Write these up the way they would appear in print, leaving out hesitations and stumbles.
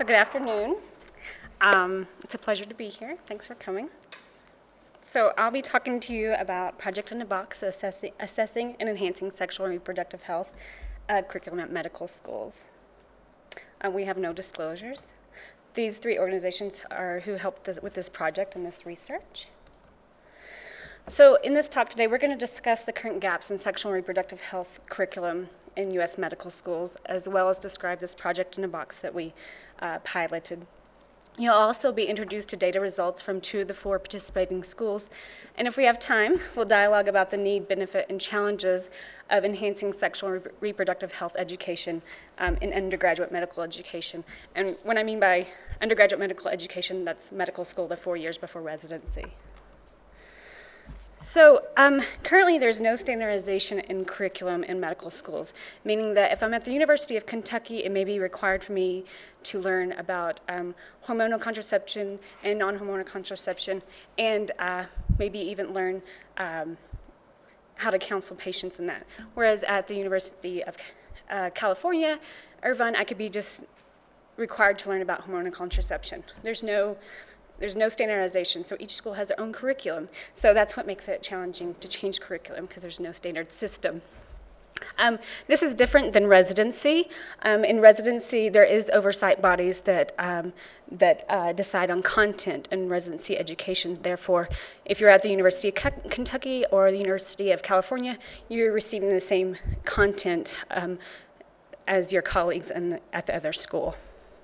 So good afternoon. It's a pleasure to be here. Thanks for coming. So I'll be talking to you about Project in the Box, assessing and enhancing sexual and reproductive health curriculum at medical schools. We have no disclosures. These three organizations are who helped with this project and this research. So in this talk today, we're going to discuss the current gaps in sexual and reproductive health curriculum in U.S. medical schools, as well as describe this Project in a Box that we piloted. You'll also be introduced to data results from 2 of the 4 participating schools, and if we have time, we'll dialogue about the need, benefit, and challenges of enhancing sexual and reproductive health education in undergraduate medical education. And what I mean by undergraduate medical education, that's medical school, the 4 years before residency. So currently there's no standardization in curriculum in medical schools, meaning that if I'm at the University of Kentucky, it may be required for me to learn about hormonal contraception and non-hormonal contraception, and maybe even learn how to counsel patients in that. Whereas at the University of California, Irvine, I could be just required to learn about hormonal contraception. There's no standardization, so each school has their own curriculum. So that's what makes it challenging to change curriculum, because there's no standard system. This is different than residency. In residency, there is oversight bodies that decide on content in residency education. Therefore, if you're at the University of Kentucky or the University of California, you're receiving the same content as your colleagues at the other school.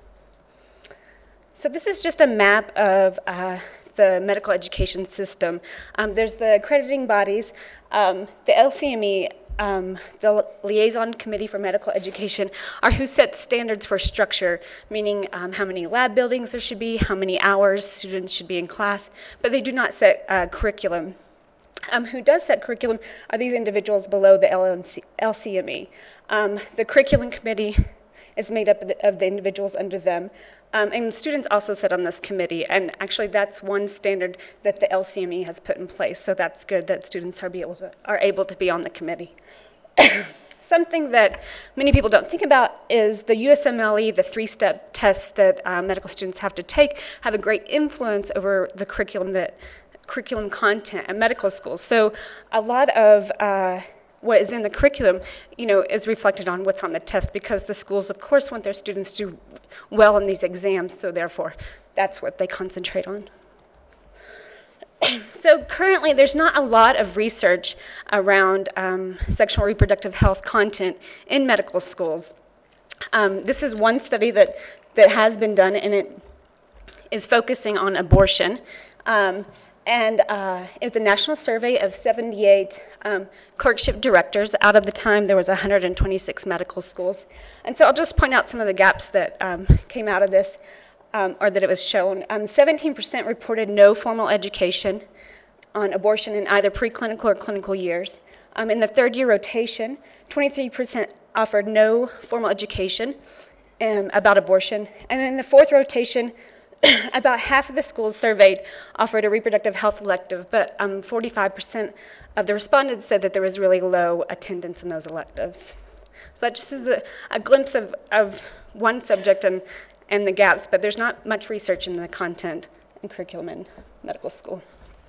So this is just a map of the medical education system. There's the accrediting bodies, the LCME, the Liaison Committee for Medical Education, are who set standards for structure, meaning how many lab buildings there should be, how many hours students should be in class, but they do not set curriculum. Who does set curriculum are these individuals below the LCME. The curriculum committee is made up of the individuals under them. And students also sit on this committee, and actually that's one standard that the LCME has put in place, so that's good that students are able to be on the committee. Something that many people don't think about is the USMLE, the 3-step tests that medical students have to take, have a great influence over the curriculum content at medical schools. So a lot of what is in the curriculum, is reflected on what's on the test, because the schools, of course, want their students to do well in these exams, so therefore, that's what they concentrate on. So currently, there's not a lot of research around sexual and reproductive health content in medical schools. This is one study that has been done, and it is focusing on abortion. And it was a national survey of 78 clerkship directors. Out of the time, there was 126 medical schools. And so I'll just point out some of the gaps that came out of this, or that it was shown. 17% reported no formal education on abortion in either preclinical or clinical years. In the third-year rotation, 23% offered no formal education about abortion. And in the fourth rotation, about half of the schools surveyed offered a reproductive health elective, but 45% of the respondents said that there was really low attendance in those electives. So that just is a glimpse of one subject and the gaps, but there's not much research in the content and curriculum in medical school.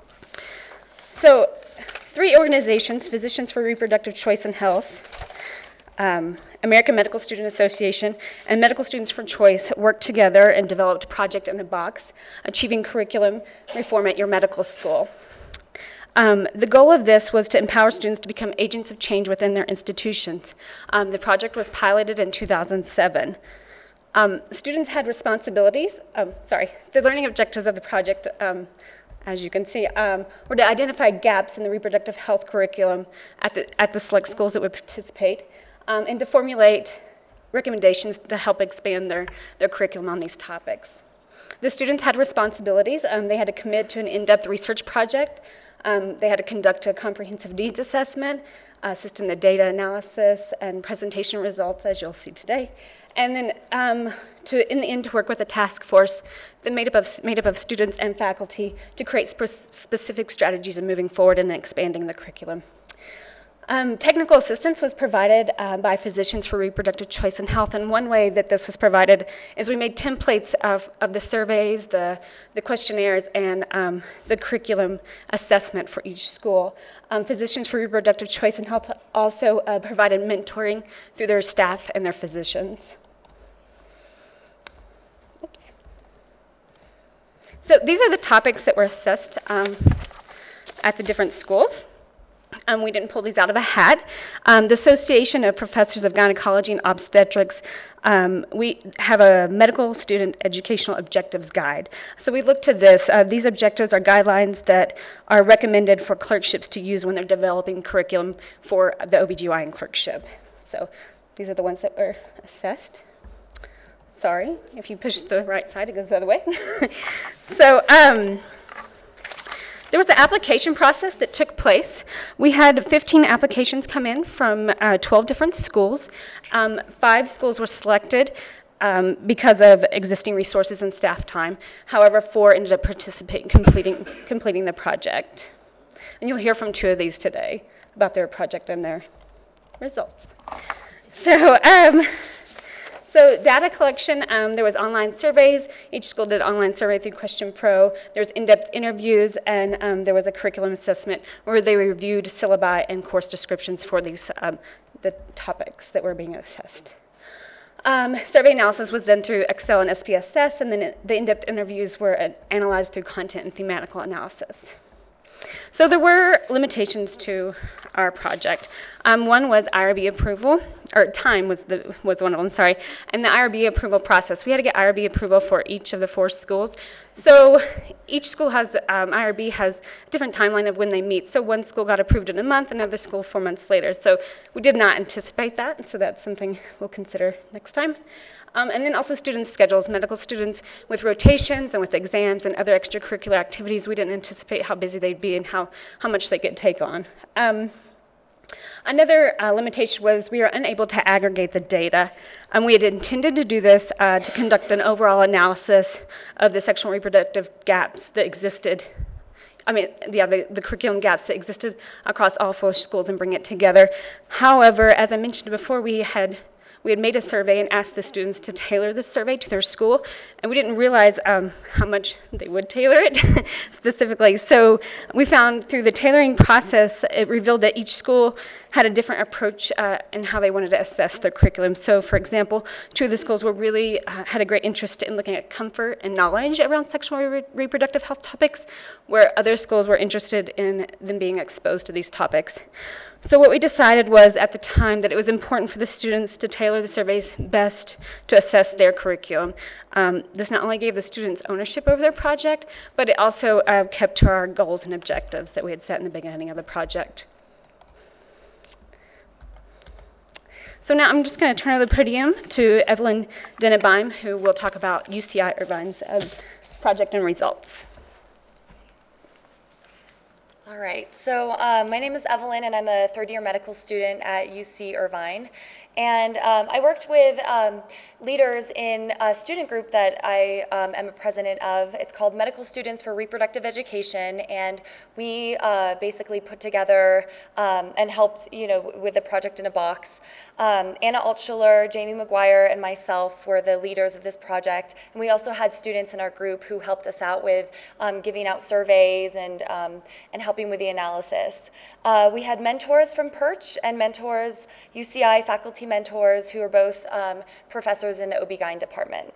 So 3 organizations, Physicians for Reproductive Choice and Health, American Medical Student Association, and Medical Students for Choice worked together and developed Project in a Box, Achieving Curriculum Reform at Your Medical School. The goal of this was to empower students to become agents of change within their institutions. The project was piloted in 2007. Students had responsibilities, the learning objectives of the project, as you can see, were to identify gaps in the reproductive health curriculum at the select schools that would participate, and to formulate recommendations to help expand their curriculum on these topics. The students had responsibilities. They had to commit to an in-depth research project. They had to conduct a comprehensive needs assessment, assist in the data analysis and presentation results, as you'll see today. And then in the end, to work with a task force that made up of students and faculty to create specific strategies in moving forward and expanding the curriculum. Technical assistance was provided by Physicians for Reproductive Choice and Health, and one way that this was provided is we made templates of the surveys, the questionnaires, and the curriculum assessment for each school. Physicians for Reproductive Choice and Health also provided mentoring through their staff and their physicians. Oops. So these are the topics that were assessed at the different schools. We didn't pull these out of a hat. The Association of Professors of Gynecology and Obstetrics, we have a medical student educational objectives guide. So we looked to this. These objectives are guidelines that are recommended for clerkships to use when they're developing curriculum for the OBGYN clerkship. So these are the ones that were assessed. Sorry, if you push the right side, it goes the other way. So, there was an application process that took place. We had 15 applications come in from 12 different schools. 5 schools were selected because of existing resources and staff time. However, 4 ended up participating, completing the project. And you'll hear from 2 of these today about their project and their results. So data collection, there was online surveys. Each school did online survey through Question Pro. There was in-depth interviews, and there was a curriculum assessment where they reviewed syllabi and course descriptions for these the topics that were being assessed. Survey analysis was done through Excel and SPSS, and then the in-depth interviews were analyzed through content and thematical analysis. So there were limitations to our project. One was IRB approval, or time was one of them, sorry, and the IRB approval process. We had to get IRB approval for each of the 4 schools. So each school has, IRB has a different timeline of when they meet. So one school got approved in a month, another school 4 months later. So we did not anticipate that, so that's something we'll consider next time. And then also students' schedules, medical students with rotations and with exams and other extracurricular activities. We didn't anticipate how busy they'd be and how much they could take on. Another limitation was we were unable to aggregate the data. We had intended to do this to conduct an overall analysis of the sexual and reproductive gaps that existed. The curriculum gaps that existed across all 4 schools and bring it together. However, as I mentioned before, we had made a survey and asked the students to tailor the survey to their school, and we didn't realize how much they would tailor it specifically. So we found through the tailoring process, it revealed that each school had a different approach in how they wanted to assess their curriculum. So for example, 2 of the schools were really had a great interest in looking at comfort and knowledge around sexual and reproductive health topics, where other schools were interested in them being exposed to these topics. So what we decided was at the time that it was important for the students to tailor the surveys best to assess their curriculum. This not only gave the students ownership over their project, but it also kept to our goals and objectives that we had set in the beginning of the project. So now I'm just going to turn over the podium to Evelyn Dennebaum, who will talk about UCI Irvine's project and results. All right, so my name is Evelyn, and I'm a third-year medical student at UC Irvine. And I worked with leaders in a student group that I am a president of. It's called Medical Students for Reproductive Education, and we basically put together and helped, with the project in a box. Anna Altschuler, Jamie McGuire, and myself were the leaders of this project. And we also had students in our group who helped us out with giving out surveys and helping with the analysis. We had mentors from Perch and mentors, UCI faculty mentors, who are both professors in the OB-GYN department.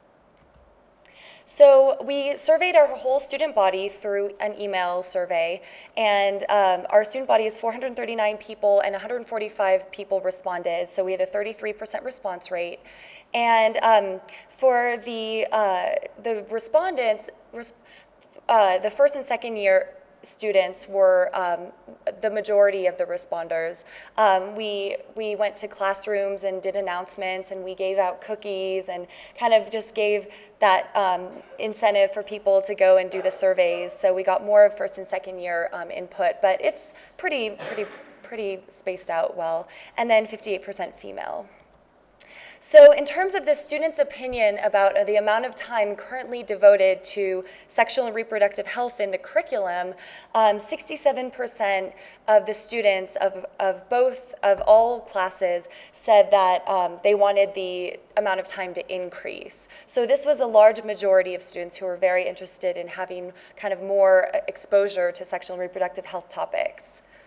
So we surveyed our whole student body through an email survey, and our student body is 439 people, and 145 people responded, so we had a 33% response rate. And for the respondents, the first and second year students were the majority of the responders. We went to classrooms and did announcements, and we gave out cookies and kind of just gave that incentive for people to go and do the surveys. So we got more of first and second year input, but it's pretty spaced out well. And then 58% female. So in terms of the students' opinion about the amount of time currently devoted to sexual and reproductive health in the curriculum, 67% of the students of all classes said that they wanted the amount of time to increase. So this was a large majority of students who were very interested in having kind of more exposure to sexual and reproductive health topics.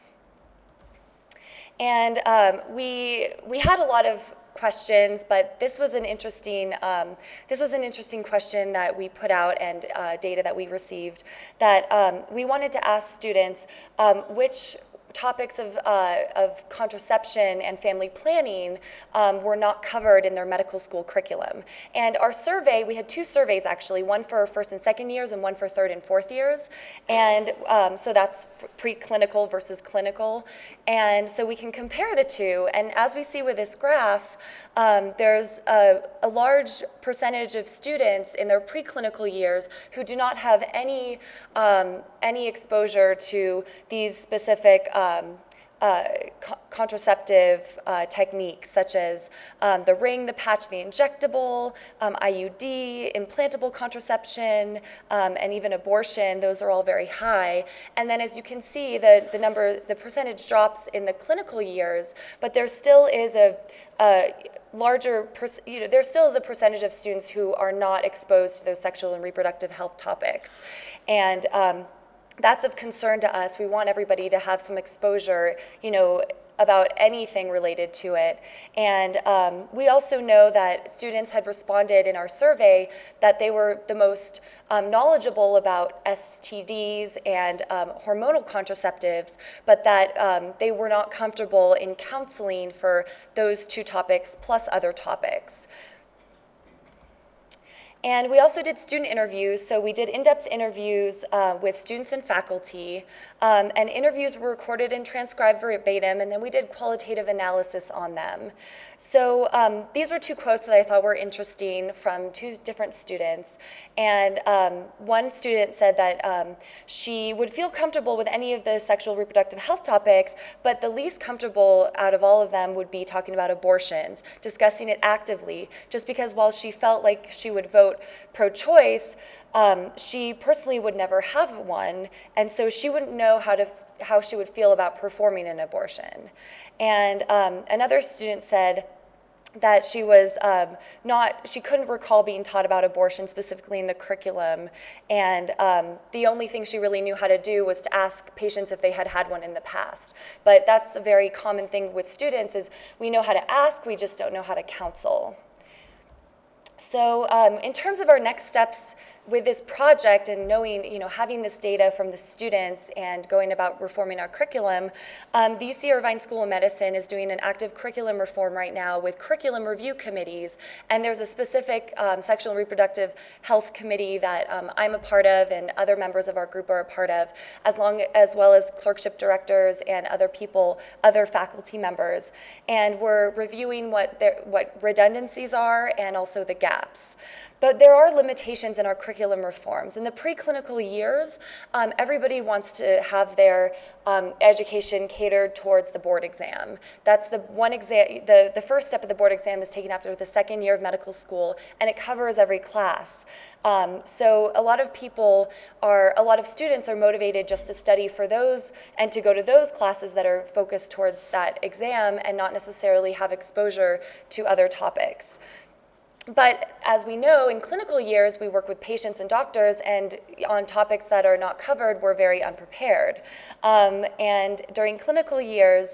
And we had a lot of questions, but this was an interesting question that we put out, and data that we received, that we wanted to ask students which topics of contraception and family planning were not covered in their medical school curriculum. And our survey, we had two surveys actually, one for first and second years and one for third and fourth years. And so that's preclinical versus clinical. And so we can compare the two. And as we see with this graph, there's a large percentage of students in their preclinical years who do not have any exposure to these specific contraceptive techniques, such as the ring, the patch, the injectable, IUD, implantable contraception, and even abortion. Those are all very high. And then, as you can see, the percentage drops in the clinical years, but there still is a there still is a percentage of students who are not exposed to those sexual and reproductive health topics. And that's of concern to us. We want everybody to have some exposure, about anything related to it. And we also know that students had responded in our survey that they were the most knowledgeable about STDs and hormonal contraceptives, but that they were not comfortable in counseling for those two topics plus other topics. And we also did student interviews, so we did in-depth interviews with students and faculty, and interviews were recorded and transcribed verbatim, and then we did qualitative analysis on them. So these were two quotes that I thought were interesting from two different students. And one student said that she would feel comfortable with any of the sexual reproductive health topics, but the least comfortable out of all of them would be talking about abortions, discussing it actively, just because while she felt like she would vote pro-choice, she personally would never have one, and so she wouldn't know how she would feel about performing an abortion. And another student said that she was she couldn't recall being taught about abortion specifically in the curriculum, and the only thing she really knew how to do was to ask patients if they had had one in the past. But that's a very common thing with students, is we know how to ask, we just don't know how to counsel. So in terms of our next steps with this project and knowing, having this data from the students and going about reforming our curriculum, the UC Irvine School of Medicine is doing an active curriculum reform right now with curriculum review committees, and there's a specific sexual and reproductive health committee that I'm a part of and other members of our group are a part of, as well as clerkship directors and other faculty members. And we're reviewing what redundancies are and also the gaps. But there are limitations in our curriculum reforms. In the preclinical years, everybody wants to have their education catered towards the board exam. That's the one exam. The first step of the board exam is taken after the second year of medical school, and it covers every class. So a lot of students are motivated just to study for those and to go to those classes that are focused towards that exam and not necessarily have exposure to other topics. But as we know, in clinical years, we work with patients and doctors, and on topics that are not covered, we're very unprepared. And during clinical years,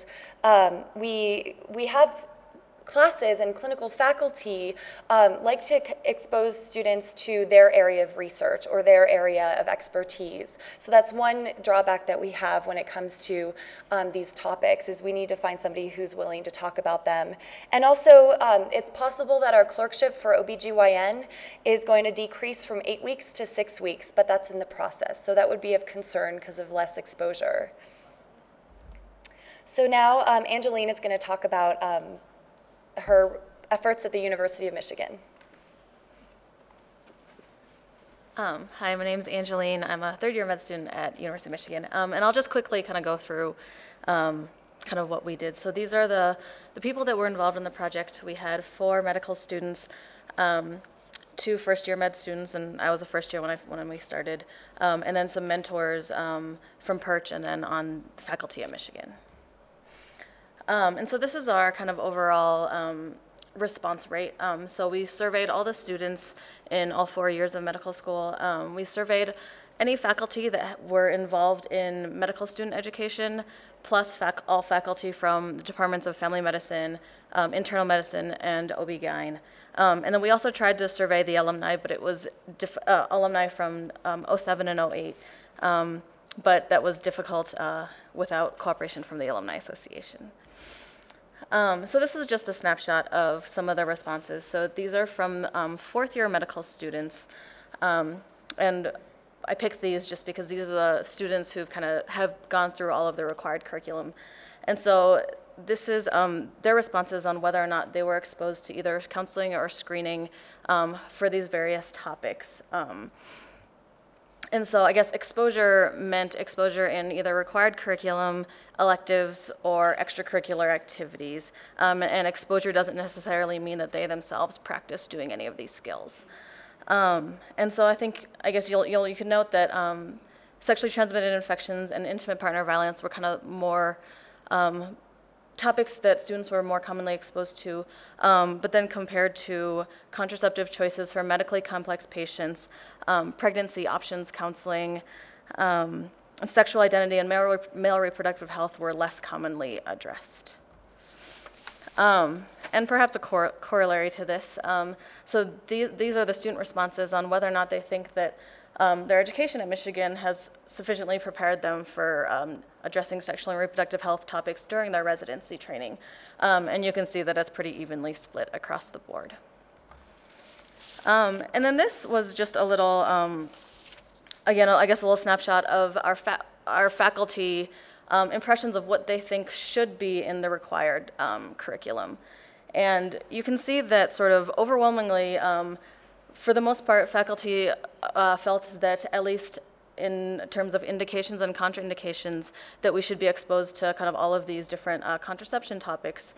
we have classes and clinical faculty like to expose students to their area of research or their area of expertise. So that's one drawback that we have when it comes to these topics, is we need to find somebody who's willing to talk about them. And also, it's possible that our clerkship for OBGYN is going to decrease from 8 weeks to 6 weeks, but that's in the process. So that would be of concern because of less exposure. So now Angeline is going to talk about her efforts at the University of Michigan. Hi, my name is Angeline. I'm a third-year med student at University of Michigan, and I'll just quickly kind of go through kind kind of what we did. So these are the people that were involved in the project. We had 4 medical students, 2 first-year med students, and I was a first year when we started, and then some mentors from Perch and then on faculty at Michigan. And so this is our kind of overall response rate. So we surveyed all the students in all 4 years of medical school. We surveyed any faculty that were involved in medical student education, plus all faculty from the departments of family medicine, internal medicine, and OB-GYN. And then we also tried to survey the alumni, but it was alumni from '07 and '08. But that was difficult without cooperation from the Alumni Association. So this is just a snapshot of some of the responses. So these are from 4th-year medical students, and I picked these just because these are the students who have gone through all of the required curriculum. And so this is their responses on whether or not they were exposed to either counseling or screening for these various topics. And so I guess exposure meant exposure in either required curriculum, electives, or extracurricular activities. And exposure doesn't necessarily mean that they themselves practice doing any of these skills. And so I guess you can note that sexually transmitted infections and intimate partner violence were kind of more topics that students were more commonly exposed to, but then compared to contraceptive choices for medically complex patients, pregnancy options counseling, sexual identity, and male reproductive health were less commonly addressed. And perhaps a corollary to this, so these are the student responses on whether or not they think that their education at Michigan has sufficiently prepared them for addressing sexual and reproductive health topics during their residency training. And you can see that it's pretty evenly split across the board. And then this was just a little, again, I guess a little snapshot of our faculty impressions of what they think should be in the required curriculum. And you can see that sort of overwhelmingly, for the most part, faculty felt that at least in terms of indications and contraindications, that we should be exposed to kind of all of these different contraception topics.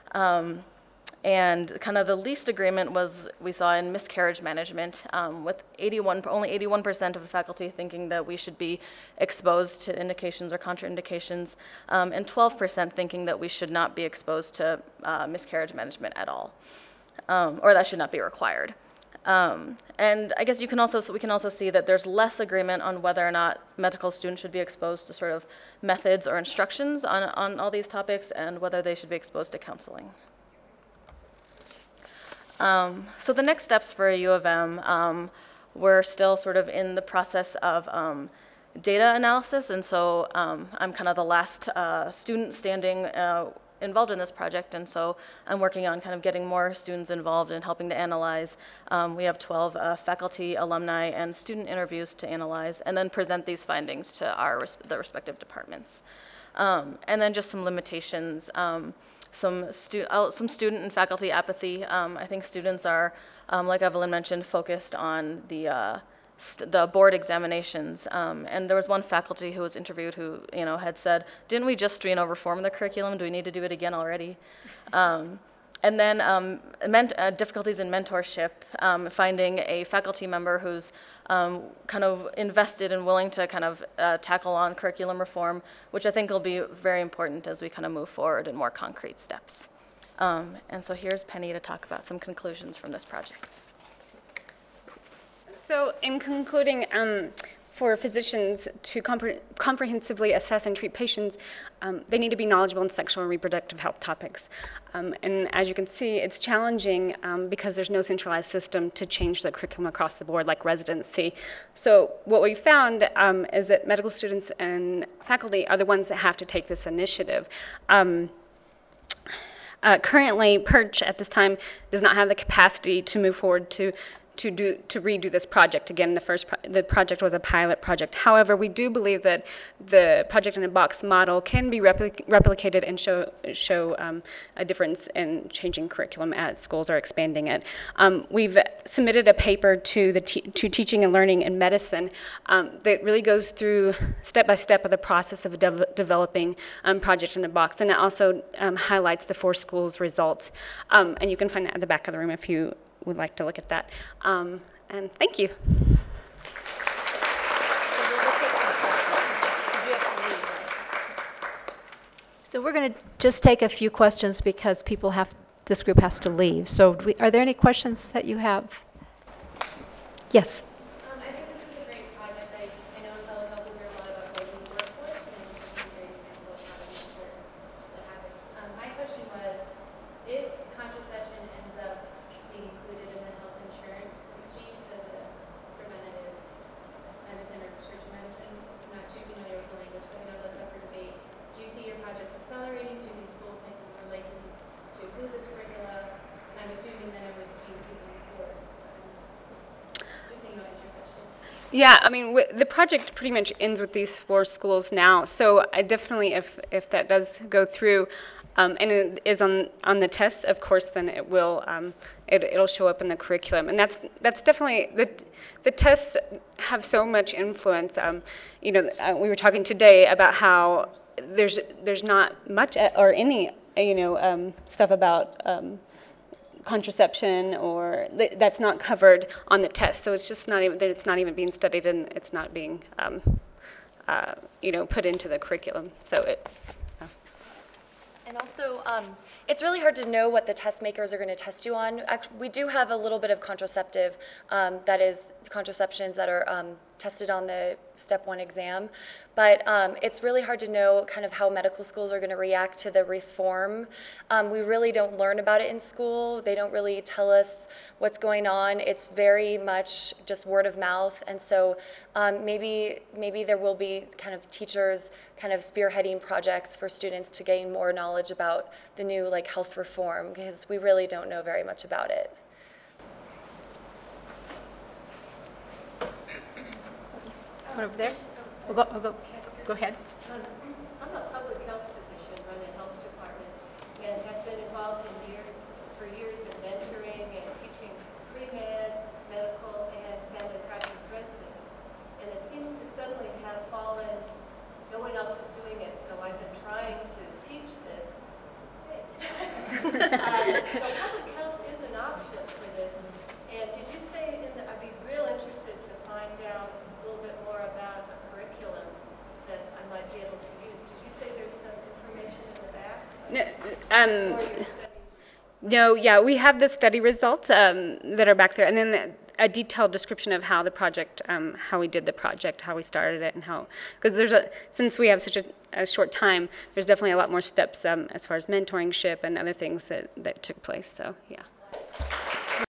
And kind of the least agreement was we saw in miscarriage management, with only 81% of the faculty thinking that we should be exposed to indications or contraindications, and 12% thinking that we should not be exposed to miscarriage management at all, or that should not be required. And I guess we can also see that there's less agreement on whether or not medical students should be exposed to sort of methods or instructions on all these topics, and whether they should be exposed to counseling. So the next steps for U of M, we're still sort of in the process of data analysis, and so I'm kind of the last student standing involved in this project, and so I'm working on kind of getting more students involved and helping to analyze. We have 12 faculty, alumni, and student interviews to analyze, and then present these findings to the respective departments. And then just some limitations. Some student and faculty apathy. I think students are, like Evelyn mentioned, focused on the board examinations. And there was one faculty who was interviewed who, had said, "Didn't we just, reform the curriculum? Do we need to do it again already?" And then difficulties in mentorship, finding a faculty member who's kind of invested and willing to kind of tackle on curriculum reform, which I think will be very important as we kind of move forward in more concrete steps. And so here's Penny to talk about some conclusions from this project. So in concluding, for physicians to comprehensively assess and treat patients, they need to be knowledgeable in sexual and reproductive health topics. And as you can see, it's challenging because there's no centralized system to change the curriculum across the board like residency. So what we found is that medical students and faculty are the ones that have to take this initiative. Currently, Perch at this time does not have the capacity to move forward to to redo this project again. The project was a pilot project. However, we do believe that the project in a box model can be replicated and show a difference in changing curriculum as schools are expanding it. We've submitted a paper to to Teaching and Learning in Medicine that really goes through step by step of the process of developing project in a box, and it also highlights the 4 schools results. And you can find that at the back of the room if you would like to look at that. And thank you. So we're going to just take a few questions because this group has to leave. So are there any questions that you have? Yes. I think this is a great project. I know in telehealth we hear a lot about growth in the workforce, and this is a great example of how to make sure that happens. My question was, if contraception ends up being included in the health insurance exchange as a preventative medicine or prescription medicine, I'm not too familiar with the language, but I know that's up for debate. Do you see your project accelerating? Do these schools think it's more likely to include this curricula? And I'm assuming that it would be moving forward. Just so you know, intersection. Yeah, I mean, the project pretty much ends with these 4 schools now. So I definitely, if that does go through, and it is on the test, of course, then it will it'll show up in the curriculum, and that's definitely the tests have so much influence. We were talking today about how there's not much or any stuff about contraception or that's not covered on the test. So it's just not even that it's not even being studied and it's not being put into the curriculum. So And also, it's really hard to know what the test makers are going to test you on. Actually, we do have a little bit of contraceptive, that is contraceptions that are tested on the step 1 exam, but it's really hard to know kind of how medical schools are going to react to the reform. We really don't learn about it in school. They don't really tell us what's going on. It's very much just word of mouth, and so maybe there will be kind of teachers kind of spearheading projects for students to gain more knowledge about the new health reform, because we really don't know very much about it. One over there. Go ahead. I'm a public health physician, run a health department, and have been involved for years in mentoring and teaching pre-med, medical, and family practice residents. And it seems to suddenly have fallen, no one else is doing it, so I've been trying to teach this. So public health is an option for this. And did you say, I'd be real interested to find out a little bit more about a curriculum that I might be able to use. Did you say there's some information in the back? Or your study? No, yeah, we have the study results that are back there, and then a detailed description of how the project, how we did the project, how we started it, and how, because since we have such a short time, there's definitely a lot more steps as far as mentorship and other things that took place. So yeah.